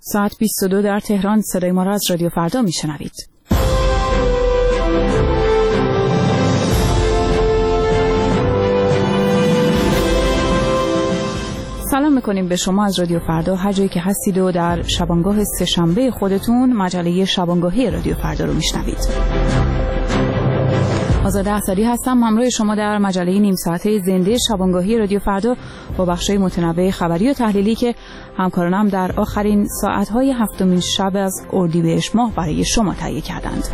ساعت 22 در تهران. صدای ما را از رادیو فردا میشنوید. سلام میکنیم به شما از رادیو فردا هر جایی که هستید و در شبانگاه سه‌شنبه خودتون مجله شبانگاهی رادیو فردا رو میشنوید. آزاده احسدی هستم، همراه شما در مجله نیم ساعته زنده شبانگاهی رادیو فردا با بخش‌های متنوع خبری و تحلیلی که همکارانم در آخرین ساعت‌های هفتمین شب از اردیبهشت ماه برای شما تهیه کردند.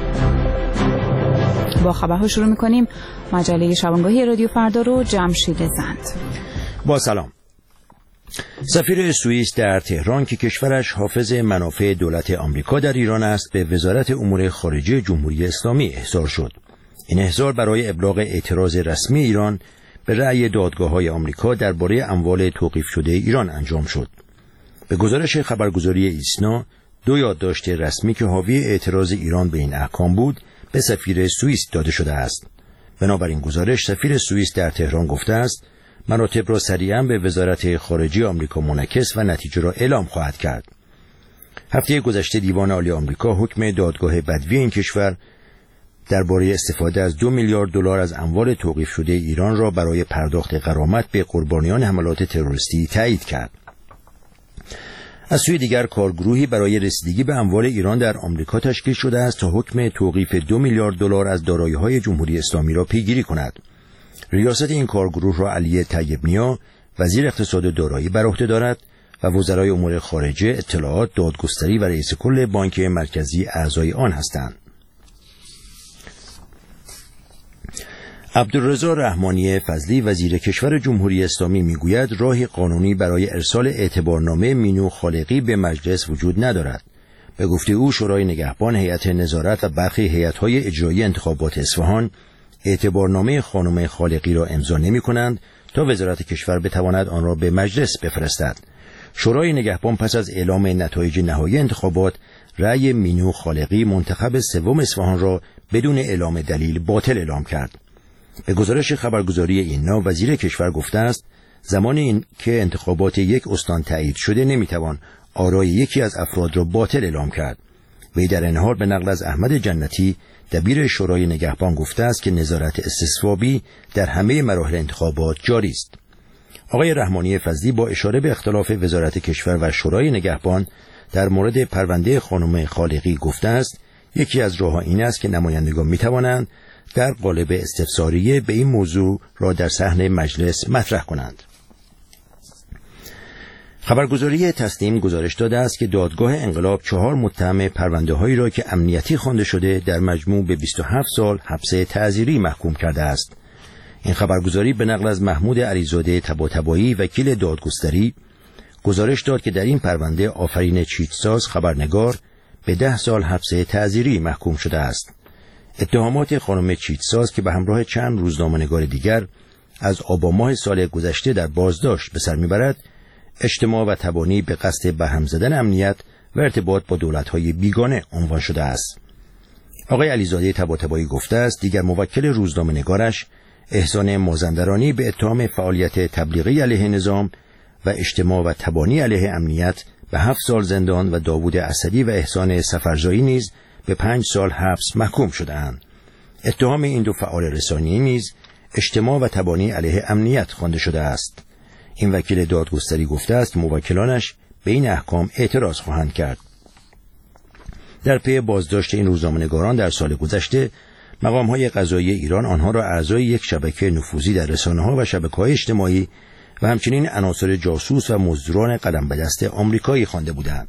با خبرها شروع می‌کنیم. مجله شبانگاهی رادیو فردا رو جمشید زند. با سلام. سفیر سوئیس در تهران که کشورش حافظ منافع دولت آمریکا در ایران است، به وزارت امور خارجه جمهوری اسلامی احضار شد. این احضار برای ابلاغ اعتراض رسمی ایران به رأی دادگاه‌های آمریکا درباره اموال توقیف شده ایران انجام شد. به گزارش خبرگزاری ایسنا، دو یادداشت رسمی که حاوی اعتراض ایران به این احکام بود، به سفیر سوئیس داده شده است. بنابراین گزارش سفیر سوئیس در تهران گفته است مراتب را سریعاً به وزارت خارجه آمریکا منعکس و نتیجه را اعلام خواهد کرد. هفته گذشته دیوان عالی آمریکا حکم دادگاه بدوی این کشور درباره استفاده از 2 میلیارد دلار از اموال توقیف شده ایران را برای پرداخت غرامت به قربانیان حملات تروریستی تایید کرد. از سوی دیگر کارگروهی برای رسیدگی به اموال ایران در آمریکا تشکیل شده است تا حکم توقیف 2 میلیارد دلار از دارایی‌های جمهوری اسلامی را پیگیری کند. ریاست این کارگروه را علی طیب‌نیا، وزیر اقتصاد و دارایی بر عهده دارد و وزرای امور خارجه، اطلاعات، دادگستری و رئیس کل بانک مرکزی اعضای آن هستند. عبدالرضا رحمانی فضلی وزیر کشور جمهوری اسلامی میگوید راهی قانونی برای ارسال اعتبارنامه مینو خالقی به مجلس وجود ندارد. به گفته او شورای نگهبان، هیئت نظارت و برخی هیئت‌های اجرایی انتخابات اصفهان اعتبارنامه خانم خالقی را امضا نمی‌کنند تا وزارت کشور بتواند آن را به مجلس بفرستد. شورای نگهبان پس از اعلام نتایج نهایی انتخابات رأی مینو خالقی منتخب سوم اصفهان را بدون اعلام دلیل باطل اعلام کرد. به گزارش خبرگزاری اینا، وزیر کشور گفته است زمانی این که انتخابات یک استان تایید شده نمیتوان آرای یکی از افراد را باطل اعلام کرد. وی در این حال به نقل از احمد جنتی دبیر شورای نگهبان گفته است که نظارت استصوابی در همه مراحل انتخابات جاری است. آقای رحمانی فضلی با اشاره به اختلاف وزارت کشور و شورای نگهبان در مورد پرونده خانم خالقی گفته است یکی از راه‌ها این است که نمایندگان میتوانند در قالب استفساریه به این موضوع را در صحن مجلس مطرح کنند. خبرگزاری تسنیم گزارش داده است که دادگاه انقلاب 4 متهم پرونده‌هایی را که امنیتی خوانده شده در مجموع به 27 سال حبس تعزیری محکوم کرده است. این خبرگزاری به نقل از محمود علیزاده طباطبایی وکیل دادگستری گزارش داد که در این پرونده آفرین چیتساز خبرنگار به 10 سال حبس تعزیری محکوم شده است. اتهامات خانم چیتساز که به همراه چند روزنامه‌نگار دیگر از آبان ماه سال گذشته در بازداشت به سر میبرد، اجتماع و تبانی به قصد برهم زدن امنیت و ارتباط با دولت‌های بیگانه عنوان شده است. آقای علیزاده طباطبایی گفته است دیگر موکل روزنامه‌نگارش احسان مازندرانی به اتهام فعالیت تبلیغی علیه نظام و اجتماع و تبانی علیه امنیت به 7 سال زندان و داوود اسدی و احسان سفرجایی نیز به 5 سال حبس محکوم شده‌اند. اتهام این دو فعال رسانه‌ای نیز اجتماع و تبانی علیه امنیت خوانده شده است. این وکیل دادگستری گفته است موکلانش به این احکام اعتراض خواهند کرد. در پی بازداشت این روزنامه‌نگاران در سال گذشته، مقام‌های قضایی ایران آنها را اعضای یک شبکه نفوذی در رسانه‌ها و شبکه‌های اجتماعی و همچنین عناصر جاسوس و مزدوران قدم به دست آمریکایی خوانده بودند.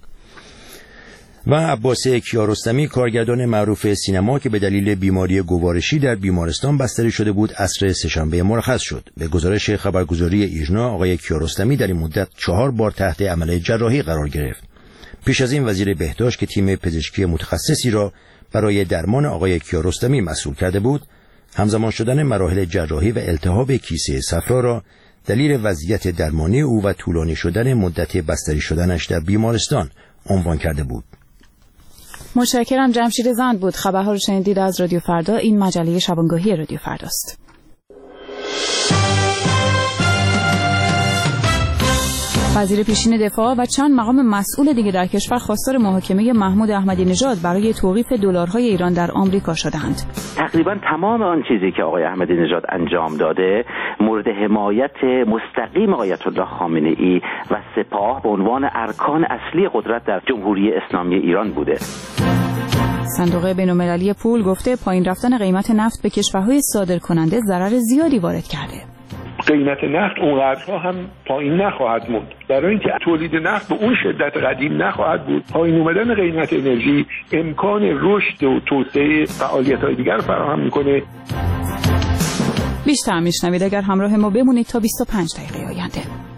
و عباس کیارستمی کارگردان معروف سینما که به دلیل بیماری گوارشی در بیمارستان بستری شده بود عصر سه‌شنبه مرخص شد. به گزارش خبرگزاری ایرنا آقای کیارستمی در این مدت 4 بار تحت عمل جراحی قرار گرفت. پیش از این وزیر بهداشت که تیم پزشکی متخصصی را برای درمان آقای کیارستمی مسئول کرده بود، همزمان شدن مراحل جراحی و التهاب کیسه صفرا را دلیل وضعیت درمانی او و طولانی شدن مدت بستری شدنش در بیمارستان عنوان کرده بود. متشکرم. جمشید زند بود. خبرها رو شنیدید از رادیو فردا. این مجله شبانگاهی رادیو فرداست. وزیر پیشین دفاع و چند مقام مسئول دیگه در کشور خواستار محاکمه محمود احمدی نژاد برای توقیف دلارهای ایران در آمریکا شدند. تقریبا تمام آن چیزی که آقای احمدی نژاد انجام داده مورد حمایت مستقیم آیت الله خامنه ای و سپاه به عنوان ارکان اصلی قدرت در جمهوری اسلامی ایران بوده. صندوق بین‌المللی پول گفته پایین رفتن قیمت نفت به کشورهای صادرکننده ضرر زیادی وارد کرده. قیمت نفت اونقدرها هم پایین نخواهد موند، برای اینکه تولید نفت به اون شدت قدیم نخواهد بود. پایین اومدن قیمت انرژی امکان رشد و توسعه فعالیت‌های دیگر فراهم می‌کنه. بیشتر میشنوید اگر همراه ما بمونید تا 25 دقیقه آینده.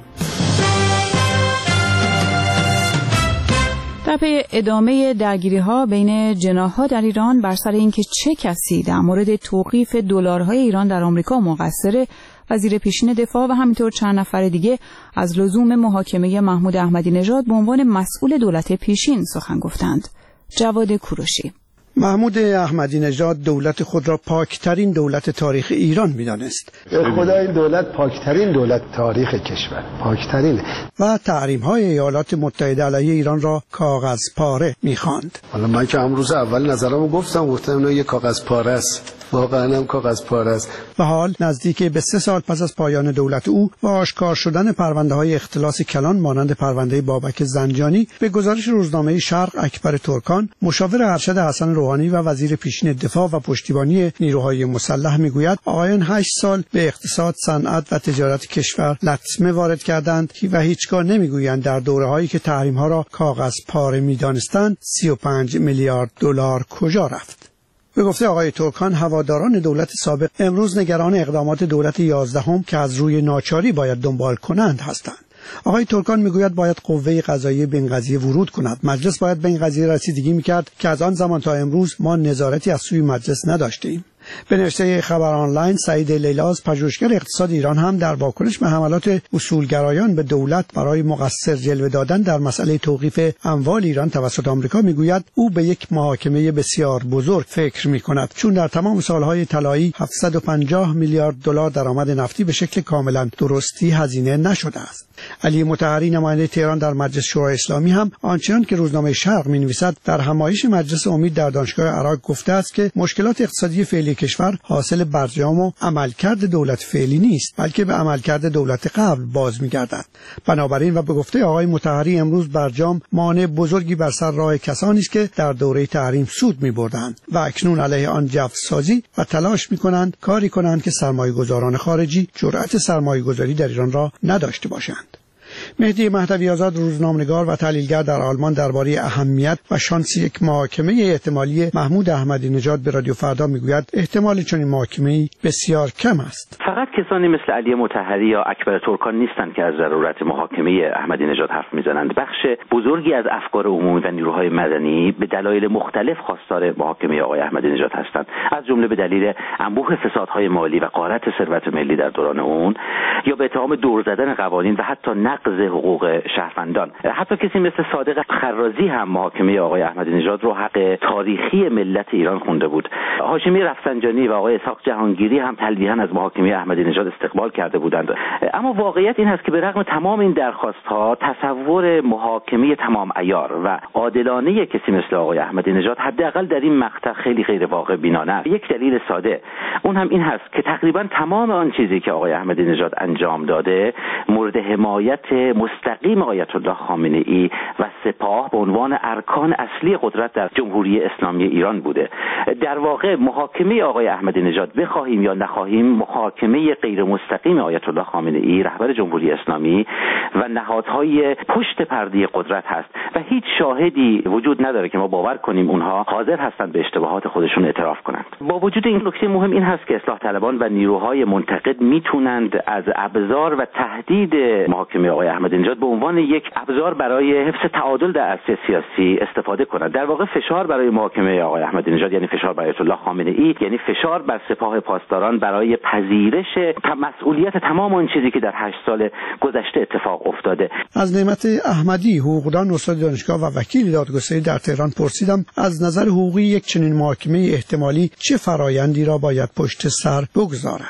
در پی ادامه درگیری‌ها بین جناح‌ها در ایران بر سر اینکه چه کسی در مورد توقیف دلارهای ایران در آمریکا مقصره، وزیر پیشین دفاع و همینطور چند نفر دیگه از لزوم محاکمه محمود احمدی نژاد به عنوان مسئول دولت پیشین سخن گفتند. جواد کوروشی: محمود احمدی نژاد دولت خود را پاکترین دولت تاریخ ایران می‌دانست. خدا این دولت پاکترین دولت تاریخ کشور، پاکترین، و تحریم‌های ایالات متحده علیه ایران را کاغذ پاره می‌خواند. حالا من که امروز اول نظرمو گفتم اینا یه کاغذ پاره است. واقعا هم کاغذ پاره است. و حال نزدیک به 3 سال پس از پایان دولت او و آشکار شدن پرونده‌های اختلاس کلان مانند پرونده بابک زنجانی، به گزارش روزنامه شرق اکبر ترکان، مشاور ارشد حسن روحانی و وزیر پیشین دفاع و پشتیبانی نیروهای مسلح میگوید آقایان 8 سال به اقتصاد، صنعت و تجارت کشور لطمه وارد کردند و هیچگاه نمیگویند در دوره‌هایی که تحریم‌ها را کاغذ پاره می‌دانستند 35 میلیارد دلار کجا رفت. به گفته آقای ترکان، هواداران دولت سابق امروز نگران اقدامات دولت 11 که از روی ناچاری باید دنبال کنند هستند. آقای ترکان میگوید باید قوه قضاییه به این قضیه ورود کند. مجلس باید به این قضیه رسیدگی میکرد که از آن زمان تا امروز ما نظارتی از سوی مجلس نداشتیم. به نوشته خبر آنلاین، سعید لیلاز، پژوهشگر اقتصاد ایران، هم در واکنش به حملات اصولگرایان به دولت برای مقصر جلوه دادن در مسئله توقیف اموال ایران توسط آمریکا میگوید او به یک محاکمه بسیار بزرگ فکر میکند، چون در تمام سالهای طلایی 750 میلیارد دلار درآمد نفتی به شکل کاملا درستی هزینه نشده است. علی مطهری، نماینده تهران در مجلس شورای اسلامی، هم آنچنان که روزنامه شرق می‌نویسد در همایش مجلس امید در دانشگاه عراق گفته است که مشکلات اقتصادی فعلی کشور حاصل برجام و عملکرد دولت فعلی نیست، بلکه به عملکرد دولت قبل باز می‌گردد. بنابراین و به گفته آقای مطهری امروز برجام مانع بزرگی بر سر راه کسانی است که در دوره تحریم سود می‌بردند و اکنون علیه آن جو سازی و تلاش می‌کنند کاری کنند که سرمایه‌گذاران خارجی جرأت سرمایه‌گذاری در ایران را نداشته باشند. مهدی مهدوی آزاد، روزنامه‌نگار و تحلیلگر در آلمان، درباره اهمیت و شانس یک محاکمه احتمالی محمود احمدی نژاد به رادیو فردا میگوید احتمال چنین محاکمه‌ای بسیار کم است. فقط کسانی مثل علی مطهری یا اکبر ترکان نیستند که از ضرورت محاکمه احمدی نژاد حرف میزنند. بخش بزرگی از افکار عمومی و نیروهای مدنی به دلایل مختلف خواستار محاکمه آقای احمدی نژاد هستند، از جمله به دلیل انبوه فسادهای مالی و غارت ثروت ملی در دوران اون، یا به اتهام دور زدن قوانین و حتی نقض حقوق شهروندان. حتی کسی مثل صادق خرازی هم محاکمه آقای احمدی نژاد رو حق تاریخی ملت ایران خونده بود. هاشمی رفسنجانی و آقای اسحاق جهانگیری هم تلویحاً از محاکمه احمدی نژاد استقبال کرده بودند. اما واقعیت این هست که به رغم تمام این درخواست‌ها، تصور محاکمه تمام عیار و عادلانه کسی مثل آقای احمدی نژاد حداقل در این مقطع خیلی غیر واقع بینانه است. یک دلیل ساده، اون هم این هست که تقریباً تمام آن چیزی که آقای احمدی نژاد انجام داده مورد حمایت مستقیم آیت الله خامنه ای و سپاه به عنوان ارکان اصلی قدرت در جمهوری اسلامی ایران بوده. در واقع محاکمه آقای احمدی نژاد، بخواهیم یا نخواهیم، محاکمه غیر مستقیم آیت الله خامنه ای رهبر جمهوری اسلامی و نهادهای پشت پرده قدرت هست و هیچ شاهدی وجود نداره که ما باور کنیم اونها حاضر هستند به اشتباهات خودشون اعتراف کنند. با وجود این نکته مهم این هست که اصلاح طلبان و نیروهای منتقد میتونند از ابزار و تهدید محاکمه آقای احمدی نژاد به عنوان یک ابزار برای حفظ تعادل در عرصه سیاسی استفاده کنند. در واقع فشار برای محاکمه آقای احمدی نژاد یعنی فشار بر آیت الله خامنه ای، یعنی فشار بر سپاه پاسداران برای پذیرش مسئولیت تمام آن چیزی که در 8 سال گذشته اتفاق افتاده. از نعمت احمدی، حقوقدان استاد دانشگاه و وکیل دادگستری در تهران، پرسیدم از نظر حقوقی یک چنین محاکمه احتمالی چه فرایندی را باید پشت سر بگذارد.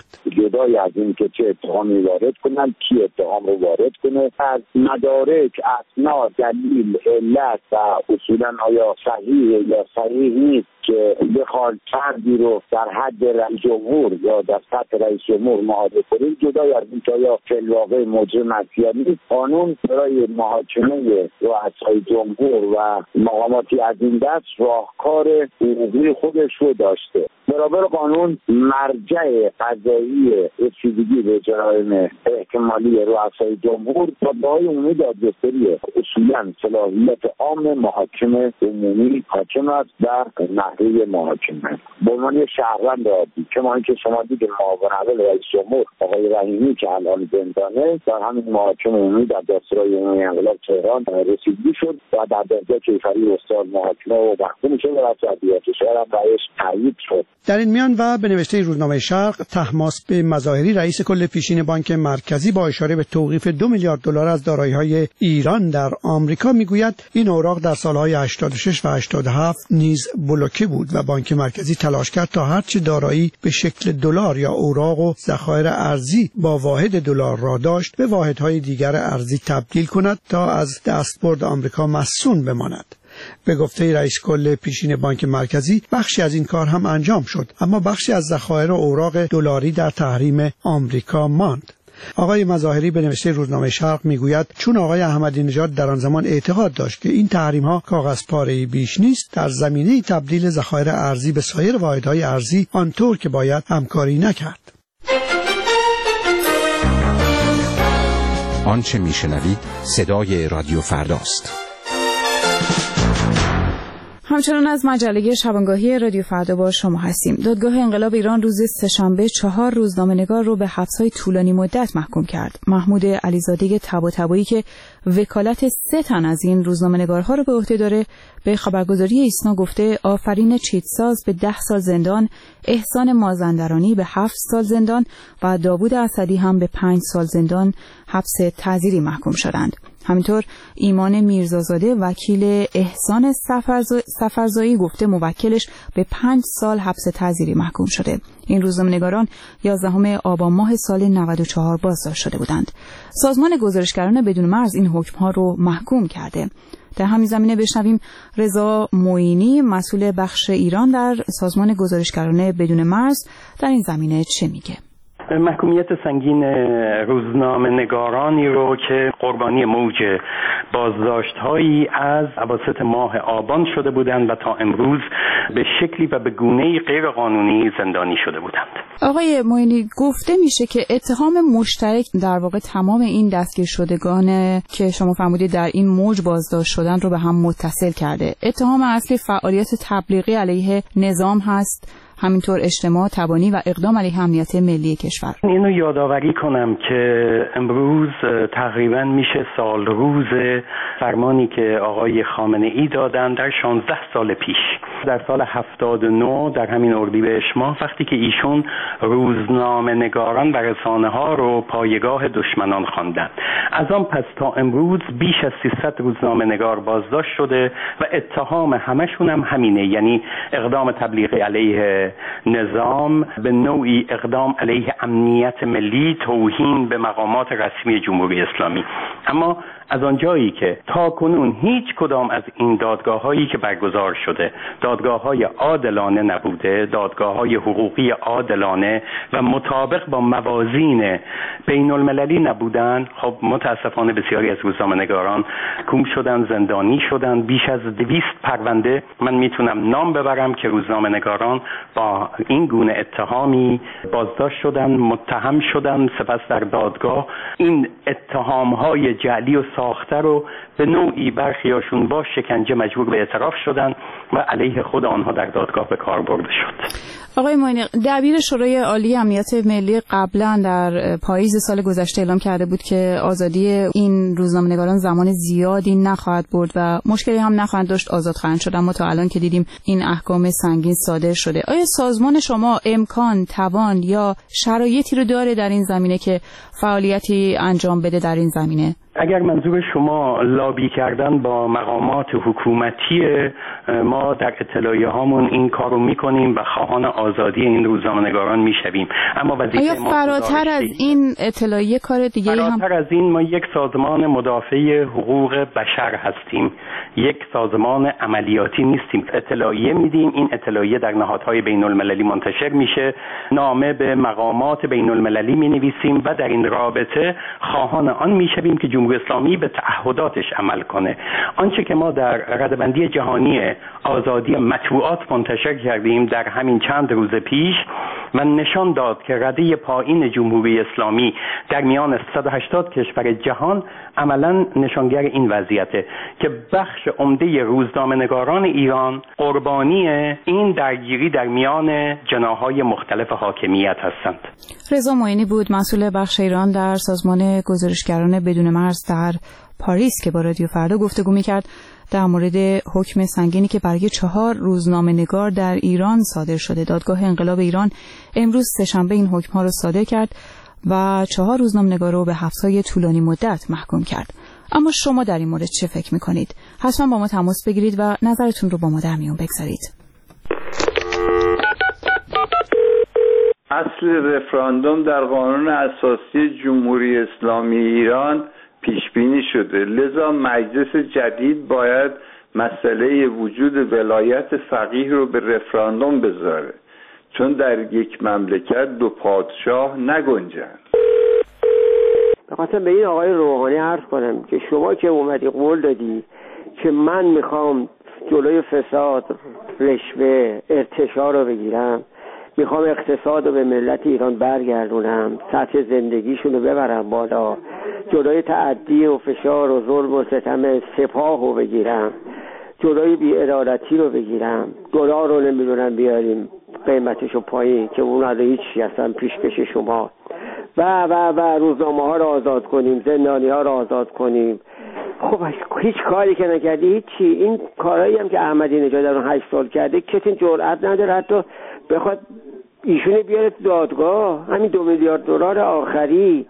جدای از این که چه اتهامی وارد کنن، کی اتهام رو وارد کنه، از مدارک، اسناد، دلیل، علت و اصولا آیا صحیح یا صحیح نیست که بخواد فردی رو در حد رئیس جمهور یا در سطح رئیس جمهور محاکمه کنیم. جدای از این که آیا فی الواقع مجرم است یا نیست، قانون برای محاکمه رؤسای جمهور و مقاماتی از این دست راهکار حقوقی خودش رو داشته. برابر قانون مرجع قضایی رسیدگی به جرایم احتمالی رؤسای جمهور دادگاه‌های عمومی دادگستری اصولاً صلاحیت عام محاکم عمومی حاکم است در نحوه محاکمه. به عنوان شهروند عادی که ما اینکه شما دیدید معاون اول رئیس جمهور آقای رحیمی که الان زندانه در همین محاکم عمومی در دادسرای عمومی انقلاب تهران رسیدگی شد و در دادگاه کیفری استاد محاکمه و محکوم شد و تادیات شهر هم رئیس تایید شد. در این میان و به نوشته روزنامه شرق، طهماسب مظاهری رئیس کل پیشین بانک مرکزی با اشاره به توقیف 2 میلیارد دلار از دارایی‌های ایران در آمریکا میگوید این اوراق در سالهای 86 و 87 نیز بلوکه بود و بانک مرکزی تلاش کرد تا هرچه دارایی به شکل دلار یا اوراق و ذخایر ارزی با واحد دلار را داشت به واحدهای دیگر ارزی تبدیل کند تا از دستبرد آمریکا مصون بماند. به گفته رئیس کل پیشین بانک مرکزی بخشی از این کار هم انجام شد، اما بخشی از ذخایر و اوراق دلاری در تحریم آمریکا ماند. آقای مظاهری به نوشته روزنامه شرق میگوید چون آقای احمدی نژاد در آن زمان اعتقاد داشت که این تحریم‌ها کاغذ پاره‌ای بیش نیست، در زمینه تبدیل ذخایر ارزی به سایر واحدهای ارزی آنطور که باید همکاری نکرد. آنچه میشنوید صدای رادیو فرداست. همچنان از مجله شبانگاهی رادیو فردا با شما هستیم. دادگاه انقلاب ایران روز سه‌شنبه 4 روزنامه‌نگار رو به حبس‌های طولانی مدت محکوم کرد. محمود علیزاده طباطبایی که وکالت 3 تن از این روزنامه‌نگارها رو به عهده داره، به خبرگزاری ایسنا گفته آفرین چیتساز به 10 سال زندان، احسان مازندرانی به 7 سال زندان و داوود اسدی هم به 5 سال زندان حبس تعزیری محکوم شدند. همینطور ایمان میرزازاده وکیل احسان سفرزایی گفته موکلش به 5 سال حبس تعزیری محکوم شده. این روزنامه‌نگاران 11 آبان ماه سال 94 بازداشت شده بودند. سازمان گزارشگران بدون مرز این حکم‌ها رو محکوم کرده. در همین زمینه بشنویم رضا معینی مسئول بخش ایران در سازمان گزارشگران بدون مرز در این زمینه چه میگه؟ محکومیت سنگین روزنامه‌نگارانی رو که قربانی موج بازداشت‌هایی از اواسط ماه آبان شده بودند و تا امروز به شکلی و به گونه‌ای غیر قانونی زندانی شده بودند. آقای معینی، گفته میشه که اتهام مشترک در واقع تمام این دستگیر شدگان که شما فرمودید در این موج بازداشت شدن رو به هم متصل کرده. اتهام اصلی فعالیت تبلیغی علیه نظام هست، همینطور اجتماع تبانی و اقدام علیه امنیت ملی کشور. اینو یادآوری کنم که امروز تقریبا میشه سال روز فرمانی که آقای خامنه ای دادن در 16 سال پیش، در سال 79 در همین اردیبهشت ماه، وقتی که ایشون روزنامه نگاران و رسانه ها رو پایگاه دشمنان خواندن. از آن پس تا امروز بیش از 300 روزنامه نگار بازداشت شده و اتهام همشون هم همینه، یعنی اقدام تبلیغی علیه نظام، به نوعی اقدام علیه امنیت ملی، توهین به مقامات رسمی جمهوری اسلامی. اما از آنجایی که تا کنون هیچ کدام از این دادگاه‌هایی که برگزار شده دادگاه‌های عادلانه نبوده، دادگاه‌های حقوقی عادلانه و مطابق با موازین بین‌المللی نبودن، خب متاسفانه بسیاری از روزنامه‌نگاران محکوم شدن، زندانی شدن. بیش از 200 پرونده من میتونم نام ببرم که روزنامه‌نگاران با این گونه اتهامی بازداشت شدن، متهم شدن، سپس در دادگاه این اتهام‌های جعلی و ساخته رو به نوعی برخیاشون با شکنجه مجبور به اعتراف شدن و علیه خود آنها در دادگاه به کار برده شد. آقای معینی، دبیر شورای عالی امنیت ملی قبلا در پاییز سال گذشته اعلام کرده بود که آزادی این روزنامه‌نگاران زمان زیادی نخواهد برد و مشکلی هم نخواهند داشت، آزاد خواهند شد. اما تا الان که دیدیم این احکام سنگین صادر شده، آیا سازمان شما امکان، توان یا شرایطی رو داره در این زمینه که فعالیتی انجام بده در این زمینه؟ اگر منظور شما لابی کردن با مقامات حکومتی، ما در اطلاعیه هامون این کارو میکنیم و خواهان آزادی این روزنامه‌نگاران میشویم. اما وظیفه ما فراتر از این اطلاعیه کار دیگه فراتر از این، ما یک سازمان مدافع حقوق بشر هستیم، یک سازمان عملیاتی نیستیم. اطلاعیه میدیم، این اطلاعیه در نهادهای بین المللی منتشر میشه، نامه به مقامات بین المللی مینویسیم و در این رابطه خواهان آن میشویم که جمهوری اسلامی به تعهداتش عمل کنه. آنچه که ما در ردبندی جهانی آزادی مطبوعات منتشر کردیم در همین چند روز پیش و نشان داد که رده پایین جمهوری اسلامی در میان 180 کشور جهان عملاً نشانگر این وضعیته که بخش عمده روزنامه‌نگاران ایران قربانی این درگیری در میان جناح‌های مختلف حاکمیت هستند. رضا معینی بود، مسئول بخش ایران در سازمان گزارشگران بدون مرز در پاریس که با رادیو فردا گفتگو می‌کرد در مورد حکم سنگینی که برای 4 روزنامه‌نگار در ایران صادر شده. دادگاه انقلاب ایران امروز سه‌شنبه این حکم‌ها را صادر کرد و 4 روزنامه‌نگار را به حبس‌های طولانی مدت محکوم کرد. اما شما در این مورد چه فکر می‌کنید؟ حتما با ما تماس بگیرید و نظرتون رو با ما در میون بگذارید. اصل رفراندوم در قانون اساسی جمهوری اسلامی ایران پیش بینی شده، لذا مجلس جدید باید مسئله وجود ولایت فقیه رو به رفراندوم بذاره، چون در یک مملکت 2 پادشاه نگنجند. بخاطر به این آقای روحانی عرض کنم که شما که اومدی قول دادی که من میخوام جلوی فساد، رشوه، ارتشا رو بگیرم، میخوام اقتصاد رو به ملت ایران برگردونم، سطح زندگیشون رو ببرم بالا، جلوی تعدی و فشار و ظلم و ستم سپاه رو بگیرم، جلوی بی‌عدالتی رو بگیرم، دلار رو نمیدونم بیاریم قیمتشو پایین که اون علی هیچی اصلا پیشکش شما و روزنامه ها رو آزاد کنیم، زندانی ها رو آزاد کنیم. خب هیچ کاری که نکردی هیچی. این کارهایی هم که احمدی نژاد در 8 سال کرده کسی جرئت نداره حتی بخواد ایشونو بیاره تو دادگاه. همین 2 میلیارد دلار آخری.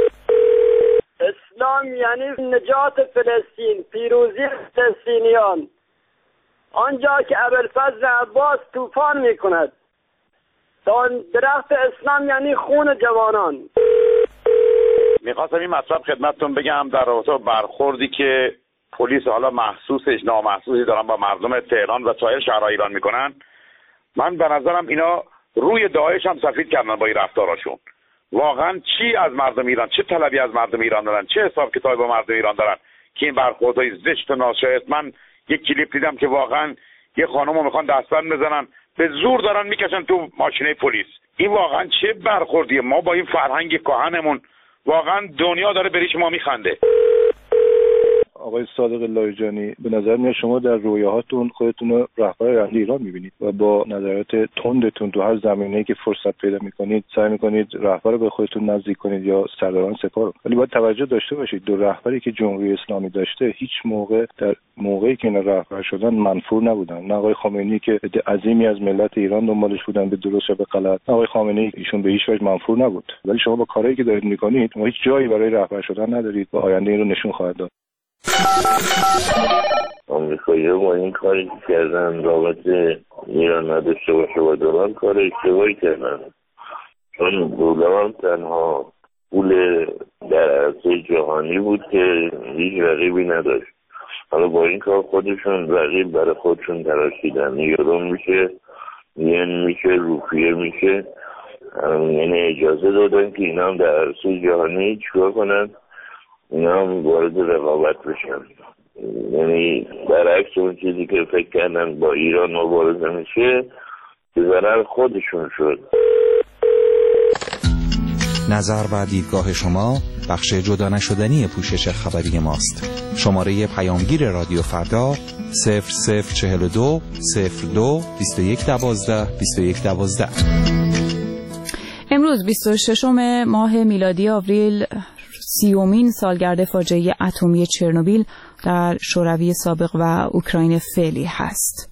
اسلام یعنی نجات فلسطین، پیروزی فلسطینیان. آنجا که ابوالفضل عباس طوفان میکند، درخت اسلام یعنی خون جوانان. میخواستم این مطلب خدمتتون بگم در رابطه با برخوردی که پلیس حالا محسوسش نامحسوسی دارن با مردم تهران و سایر شهرهای ایران میکنن. من به نظرم اینا روی داعش هم سفید کردن با این رفتاراشون. واقعا چی از مردم ایران، چه طلبی از مردم ایران دارن، چه حساب کتابی با مردم ایران دارن که این برخوردهای زشت و ناشایست. من یک کلیپ دیدم که واقعا یه خانمو میخوان دستبند بزنن، به زور دارن میکشن تو ماشینه پلیس. این واقعا چه برخوردیه؟ ما با این فرهنگ کهنمون واقعا دنیا داره بریش ما میخنده. آقای صادق لاریجانی، به نظر میاد شما در رویاهاتون خودتون رو رهبر آینده ایران میبینید و با نظرات تندتون تو هر زمینه‌ای که فرصت پیدا میکنید سعی میکنید رهبر رو به خودتون نزدیک کنید یا سرداران سپاه رو. ولی باید توجه داشته باشید دو رهبری که جمهوری اسلامی داشته هیچ موقع در موقعی که اینا رهبر شدن منفور نبودن. نه آقای خامنه‌ای که عظیمی از ملت ایران دنبالش بودن به درست یا به غلط، نه آقای خامنه‌ای ایشون به هیچ وجه منفور نبود. ولی شما با کارهایی که دارید میکنید ما هیچ جایی برای رهبر شدن ندارید و آینده این رو نشون خواهد داد. آمریکایی‌ها با این کاری که کردن رابطه ایران نداشته باشه با دوران کار اشتباهی کردن، چون دولت تنها پول در عرصه جهانی بود که هیچ رقیبی نداشت. حالا با این کار خودشون رقیب برای خودشون تراشیدن. یورو میشه، ین میشه، روپیه میشه، یعنی اجازه دادن که اینا هم در عرصه جهانی چیکار کنن؟ اینا هم وارد رقابت بشن. یعنی برعکس اون چیزی که فکر کردن با ایران مبارزه میشه به ضرر خودشون شد. نظر و دیدگاه شما بخش جدا نشدنی پوشش خبری ماست. شماره پیامگیر رادیو فردا 0042 02 2112 2112. امروز 26 ماه میلادی آوریل 30مین سالگرد فاجعه اتمی چرنوبیل در شوروی سابق و اوکراین فعلی هست.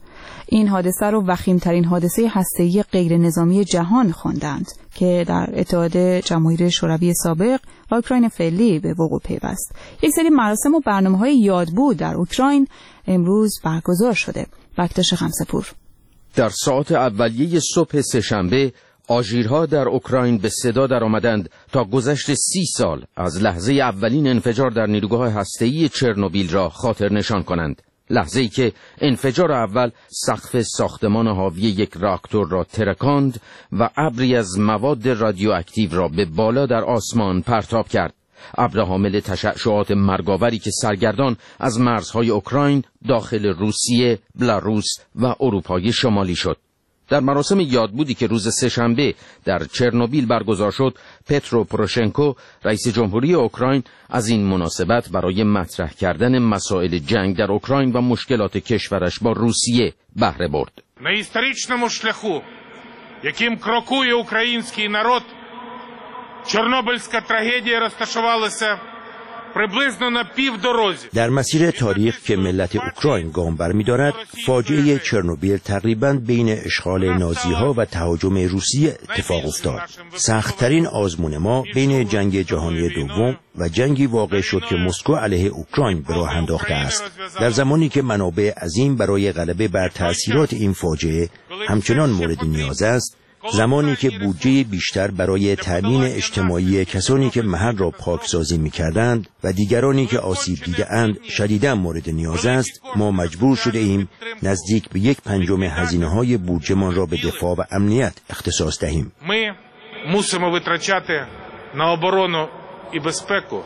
این حادثه رو وخیم‌ترین حادثه هسته‌ای غیر نظامی جهان خواندند که در اتحاد جماهیر شوروی سابق و اوکراین فعلی به وقوع پیوست. یک سری مراسم و برنامه‌های یادبود در اوکراین امروز برگزار شده. بکتاش خمسه‌پور. در ساعات اولیه صبح سه‌شنبه آژیرها در اوکراین به صدا درآمدند تا گذشت 30 سال از لحظه اولین انفجار در نیروگاه هسته‌ای چرنوبیل را خاطر نشان کنند. لحظه‌ای که انفجار اول سقف ساختمان حاوی یک راکتور را ترکاند و ابری از مواد رادیواکتیو را به بالا در آسمان پرتاب کرد. ابر حامل تشعشعات مرگاوری که سرگردان از مرزهای اوکراین، داخل روسیه، بلاروس و اروپای شمالی شد. در مراسم یادبودی که روز سه‌شنبه در چرنوبیل برگزار شد، پترو پوروشنکو، رئیس جمهوری اوکراین، از این مناسبت برای مطرح کردن مسائل جنگ در اوکراین و مشکلات کشورش با روسیه بهره برد. На історичному шляху, яким крокує український народ, Чорнобильська трагедія розташувалася приблизно на півдорозі. در مسیر تاریخ که ملت اوکراین گام برمی‌دارد، فاجعه چرنوبیل تقریباً بین اشغال نازی‌ها و تهاجم روسیه اتفاق افتاد. سخت‌ترین آزمون ما بین جنگ جهانی دوم و جنگی واقع شد که مسکو علیه اوکراین به راه انداخته است. در زمانی که منابع عظیم برای غلبه بر تأثیرات این فاجعه همچنان مورد نیاز است، زمانی که بودجه بیشتر برای تأمین اجتماعی کسانی که محل را پاکسازی می‌کردند و دیگرانی که آسیب دیده‌اند شدیداً مورد نیاز است، ما مجبور شده ایم نزدیک به 1/5 هزینه‌های بودجه‌مان را به دفاع و امنیت اختصاص دهیم. Ми мусимо витрачати на оборону і безпеку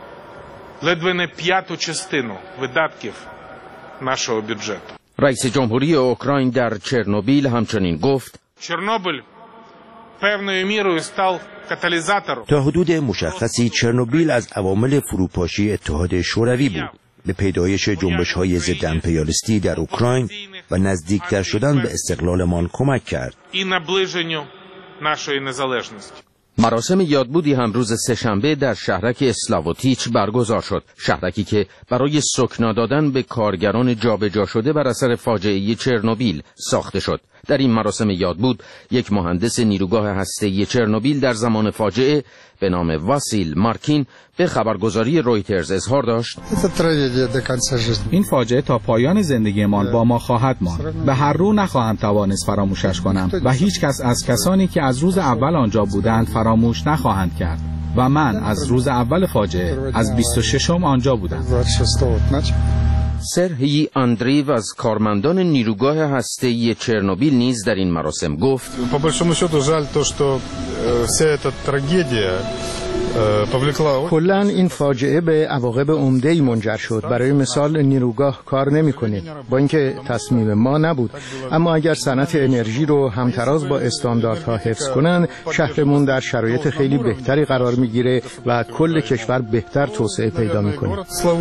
ледве не 1/5 частину видатків нашого бюджету. رئیس جمهوری اوکراین در چرنوبیل همچنین گفت: Чорнобиль певною мірою став каталізатором. تا حدود مشخصی چرنوبیل از عوامل فروپاشی اتحاد شوروی بود. به پیدایش جنبش‌های ضد امپریالیستی در اوکراین و نزدیکتر شدن به استقلالمان کمک کرد. І наближенню нашої незалежності. مراسم یادبودی هم روز سه‌شنبه در شهرک اسلاوتیچ برگزار شد. شهرکی که برای سکنا دادن به کارگران جابجا شده بر اثر فاجعه چرنوبیل ساخته شد. در این مراسم یادبود یک مهندس نیروگاه هسته‌ای چرنوبیل در زمان فاجعه به نام واسیل مارکین به خبرگزاری رویترز اظهار داشت: این فاجعه تا پایان زندگیمان با ما خواهد ماند. به هر رو نخواهم توانست فراموشش کنم و هیچ کس از کسانی که از روز اول آنجا بودند فراموش نخواهند کرد. و من از روز اول فاجعه از 26م آنجا بودم. سرهی اندریو از کارمندان نیروگاه هسته‌ای چرنوبیل نیز در این مراسم گفت: по большому счету жаль то что вся эта трагедия کلاً این فاجعه به عواقب عمده‌ای منجر شد. برای مثال نیروگاه کار نمی‌کنه، با اینکه تصمیم ما نبود، اما اگر صنعت انرژی رو همتراز با استانداردها حفظ کنن، شهرمون در شرایط خیلی بهتری قرار میگیره و کل کشور بهتر توسعه پیدا میکنه.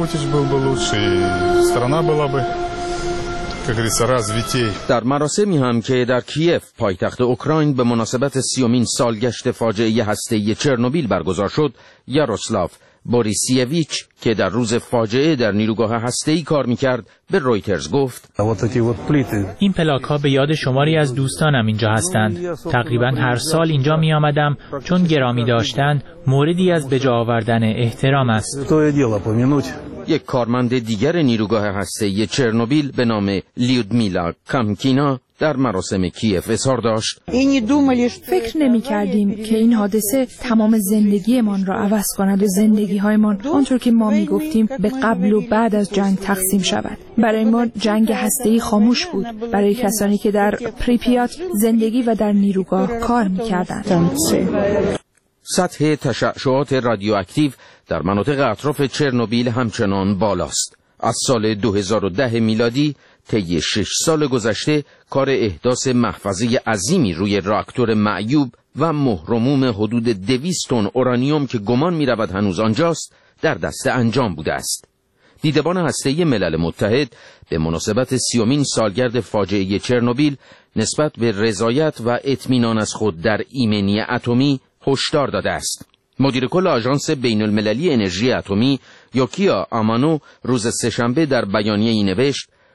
در مراسمی هم که در کیف پایتخت اوکراین به مناسبت 30مین سالگشت فاجعه هسته‌ای چرنوبیل برگزار شد، یاروسلاو بوریسیویچ که در روز فاجعه در نیروگاه هسته‌ای کار می‌کرد به رویترز گفت: این پلاک‌ها به یاد شماری از دوستانم اینجا هستند. تقریباً هر سال اینجا می‌آمدم چون گرامی داشتن موردی از به جا آوردن احترام است. یک کارمند دیگر نیروگاه هسته‌ای چرنوبیل به نام لیودمیلا کامکینا در مراسم کیف اظهار داشت: فکر نمی کردیم که این حادثه تمام زندگیمان را عوض کند و زندگی‌هایمان آنطور که ما می گفتیم به قبل و بعد از جنگ تقسیم شود. برای ما جنگ هسته‌ای خاموش بود. برای کسانی که در پریپیات زندگی و در نیروگاه کار می کردند. سطح تشعشعات رادیواکتیو در مناطق اطراف چرنوبیل همچنان بالاست. از سال 2010 میلادی طی 6 سال گذشته کار احداث محفظه عظیمی روی راکتور معیوب و مهرموم حدود 200 تن اورانیوم که گمان می‌رود هنوز آنجاست در دست انجام بوده است. دیدبان هسته‌ای ملل متحد به مناسبت 30مین سالگرد فاجعه چرنوبیل نسبت به رضایت و اطمینان از خود در ایمنی اتمی هشدار داده است. مدیر کل آژانس بین‌المللی انرژی اتمی یوکیا آمانو روز سه‌شنبه در بیانیه‌ای نوشت: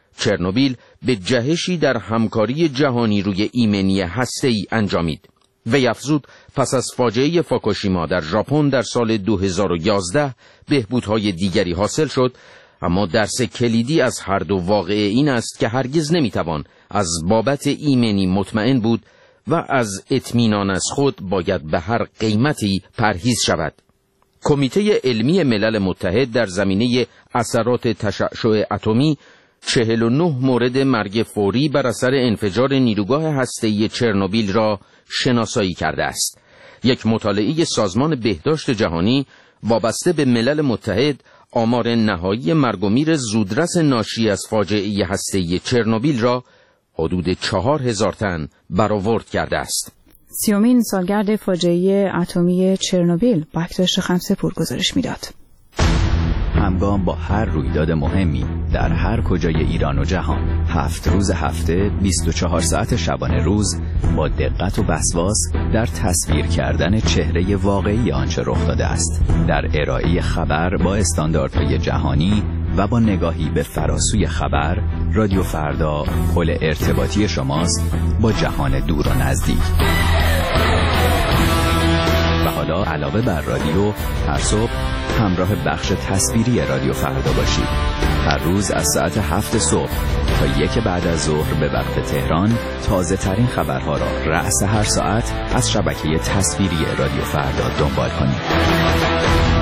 چرنوبیل به جهشی در همکاری جهانی روی ایمنی هسته‌ای انجامید. وی افزود پس از فاجعه فوکوشیما در ژاپن در سال 2011 بهبودهای دیگری حاصل شد، اما درس کلیدی از هر دو واقعه این است که هرگز نمیتوان از بابت ایمنی مطمئن بود و از اطمینان از خود باید به هر قیمتی پرهیز شود. کمیته علمی ملل متحد در زمینه اثرات تشعشع اتمی 49 مورد مرگ فوری بر اثر انفجار نیروگاه هسته‌ای چرنوبیل را شناسایی کرده است. یک مطالعه سازمان بهداشت جهانی وابسته به ملل متحد آمار نهایی مرگ و میر زودرس ناشی از فاجعه هسته‌ای چرنوبیل را حدود 4000 تن برآورد کرده است. 30مین سالگرد فاجعه اتمی چرنوبیل بکداشت خمسه‌پور گزارش میداد. همگام با هر رویداد مهمی در هر کجای ایران و جهان، 7 روز هفته 24 ساعت شبانه روز با دقت و وسواس در تصویر کردن چهره واقعی آنچه رخ داده است، در ارائه خبر با استانداردهای جهانی و با نگاهی به فراسوی خبر، رادیو فردا پل ارتباطی شماست با جهان دور و نزدیک. و حالا علاوه بر رادیو، هر صبح همراه بخش تصویری رادیو فردا باشید. هر روز از ساعت 7 صبح تا 1 بعد از ظهر به وقت تهران تازه ترین خبرها را رأس هر ساعت از شبکه تصویری رادیو فردا دنبال کنید.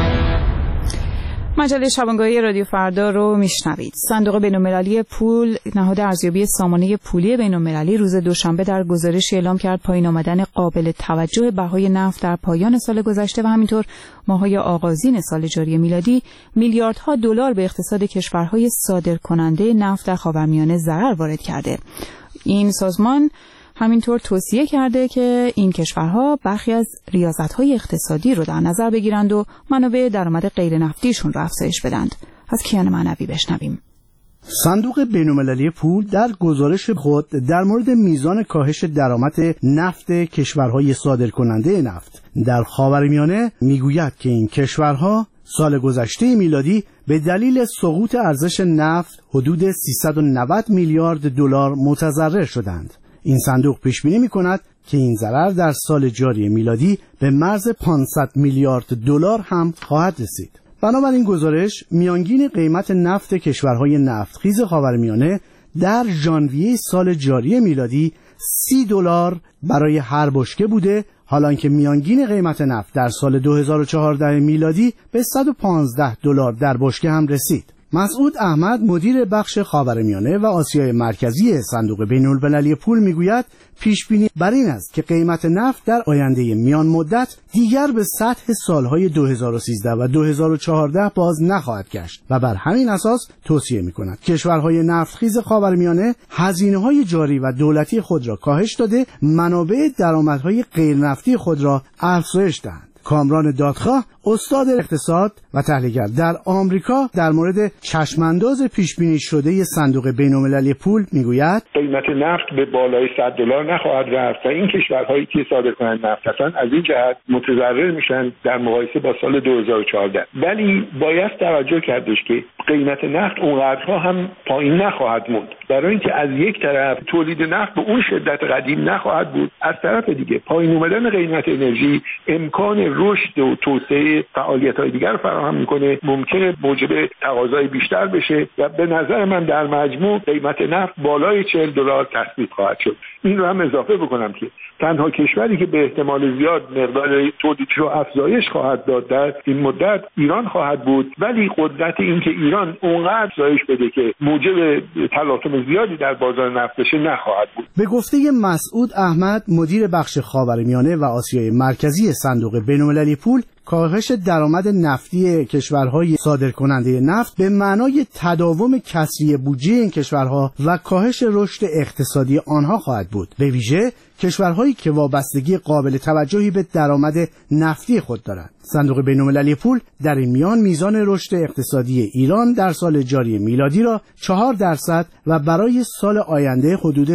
مجله شبانگاهی رادیو فردا رو میشنوید. صندوق بین‌المللی پول نهاد ارزیابی سامانه پولی بین‌المللی روز دوشنبه در گزارشی اعلام کرد پایین آمدن قابل توجه بهای نفت در پایان سال گذشته و همینطور ماه‌های آغازین سال جاری میلادی میلیاردها دلار به اقتصاد کشورهای صادرکننده نفت در خاورمیانه ضرر وارد کرده. این سازمان همینطور توصیه کرده که این کشورها برخی از ریاضت‌های اقتصادی رو در نظر بگیرند و منابع درآمد غیر نفتیشون رو افزایش بدند. از کیان معنوی بشنویم. صندوق بین‌المللی پول در گزارش خود در مورد میزان کاهش درآمد نفت کشورهای صادرکننده نفت در خاورمیانه میگوید که این کشورها سال گذشته میلادی به دلیل سقوط ارزش نفت حدود 390 میلیارد دلار متضرر شدند. این صندوق پیش بینی می‌کند که این ضرر در سال جاری میلادی به مرز 500 میلیارد دلار هم خواهد رسید. بنابراین گزارش میانگین قیمت نفت کشورهای نفتخیز خاورمیانه در ژانویه سال جاری میلادی $30 برای هر بشکه بوده، حالانکه میانگین قیمت نفت در سال 2014 میلادی به $115 در بشکه هم رسید. مسعود احمد مدیر بخش خاورمیانه و آسیای مرکزی صندوق بین‌المللی پول میگوید پیشبینی بر این است که قیمت نفت در آینده میان مدت دیگر به سطح سالهای 2013 و 2014 باز نخواهد گشت و بر همین اساس توصیه میکند کشورهای نفتخیز خاورمیانه هزینه‌های جاری و دولتی خود را کاهش داده، منابع درآمدهای غیر نفتی خود را افزایش دهند. کامران دادخواه استاد اقتصاد و تحلیلگر در آمریکا در مورد چشمانداز پیشبینی شده صندوق بین‌المللی پول میگوید قیمت نفت به بالای $100 نخواهد رفت و این کشورهایی که صادرکننده نفت هستند از این جهت متضرر میشن در مقایسه با سال 2014. ولی باید توجه کردش که قیمت نفت اونقدرها هم پایین نخواهد موند، برای اینکه از یک طرف تولید نفت به اون شدت قدیم نخواهد بود، از طرف دیگه پایین اومدن قیمت انرژی امکان رشد و توسعه فعالیت‌های دیگر رو فراهم میکنه، ممکنه موجب تقاضای بیشتر بشه و به نظر من در مجموع قیمت نفت بالای $40 تثبیت خواهد شد. این رو هم اضافه بکنم که تنها کشوری که به احتمال زیاد مقدار تولیدش رو افزایش خواهد داد در این مدت ایران خواهد بود، ولی قدرت این که ایران اونقدر افزایش بده که موجب تلاطم زیادی در بازار نفت بشه نخواهد بود. به گفته مسعود احمد مدیر بخش خاورمیانه و آسیای مرکزی صندوق بین‌المللی پول، کاهش درآمد نفتی کشورهای صادرکننده نفت به معنای تداوم کسری بودجه این کشورها و کاهش رشد اقتصادی آنها خواهد بود، به ویژه کشورهایی که وابستگی قابل توجهی به درآمد نفتی خود دارند. صندوق بین‌المللی پول در این میان میزان رشد اقتصادی ایران در سال جاری میلادی را 4% و برای سال آینده حدود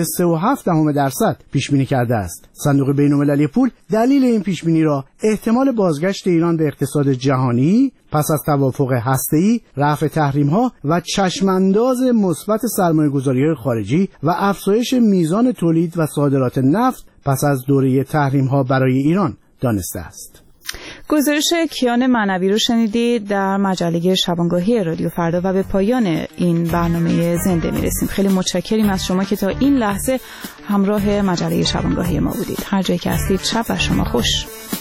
3.7% پیش بینی کرده است. صندوق بین‌المللی پول دلیل این پیش بینی را احتمال بازگشت ایران ایران به اقتصاد جهانی پس از توافق هسته‌ای، رفع تحریم‌ها و چشمانداز مثبت سرمایه‌گذاری‌های خارجی و افزایش میزان تولید و صادرات نفت پس از دوره تحریم‌ها برای ایران دانسته است. گزارش کیان معنوی رو شنیدید در مجله شبانگاهی رادیو فردا و به پایان این برنامه زنده میرسیم. خیلی متشکریم از شما که تا این لحظه همراه مجله شبانگاهی ما بودید. هر جایی که هستید شب بر شما خوش.